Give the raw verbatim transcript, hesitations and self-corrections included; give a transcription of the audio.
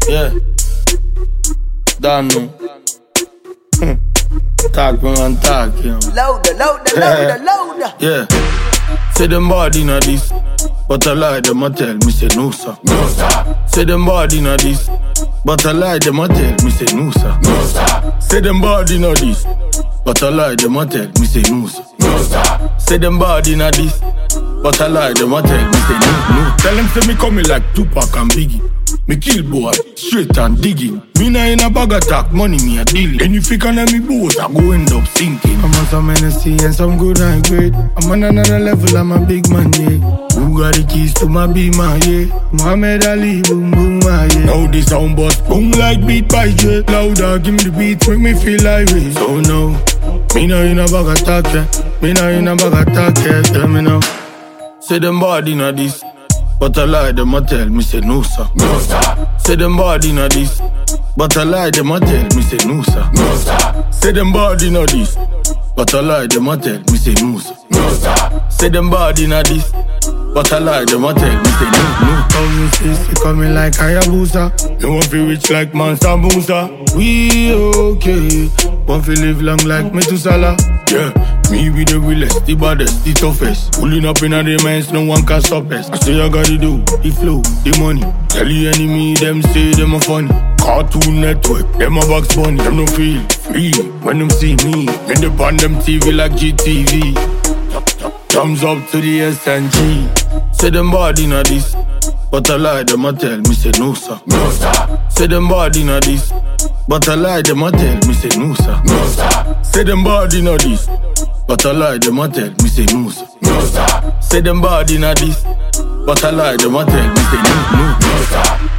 Yeah. Dano. Talk me and talk, you know. Louder, louder, louder, louder. Yeah. Say them body na this, but I lie them a tell me say no sir. No sir. Say them body na this, but I lie them a tell me say no sir. No sir. Say them body na this, but I lie them a tell me say no sir. No sir. Say them body na this, but I lie them a tell me say no no. Tell them say me coming like Tupac and Biggie. Me kill boy, straight and digging. Me na in a bag attack, money me a dealing. And if you can let me boat, I go end up sinking. I'm on some Hennessy and some good and great. I'm on another level, I'm a big man, yeah. Who got the keys to my beamer, yeah? Muhammad Ali, boom, boom, ah, yeah. Now this sound bust, boom like beat by J. Louder, give me the beat, make me feel like it. So no, me na in a bag attack, yeah. Me na in a bag attack, yeah. Tell me now. Say them body na this, but I lie them a tell me say no sir. No sir. Say them body na this, but I lie them a tell me say no sir. No sir. Say them body na this, but I lie them a tell me say no sir. No sir. Say them body na this, but I lie them a tell me say no no. Thousand sixty coming like Hayabusa. You want to rich like Mansa Musa. We okay, want to live long like Methuselah. Yeah, me be the realest, the baddest, the toughest. Pulling up in a the mines, no one can stop us. I say I gotta do the flow, the money. Tell the enemy, them say them a funny. Cartoon Network, them a box bunny. Them no feel free when them see me. In the pan them T V like G T V. Thumbs up to the S and G. Say them body na this, but I lie them a tell me say no sir. No sir. Say them body na this, but I lie them a tell me say no sir. No sir. Say them body na this, but I lie them a tell me say no sir. No sir. Say them body na this, but I lie them a tell me say no no. No sir.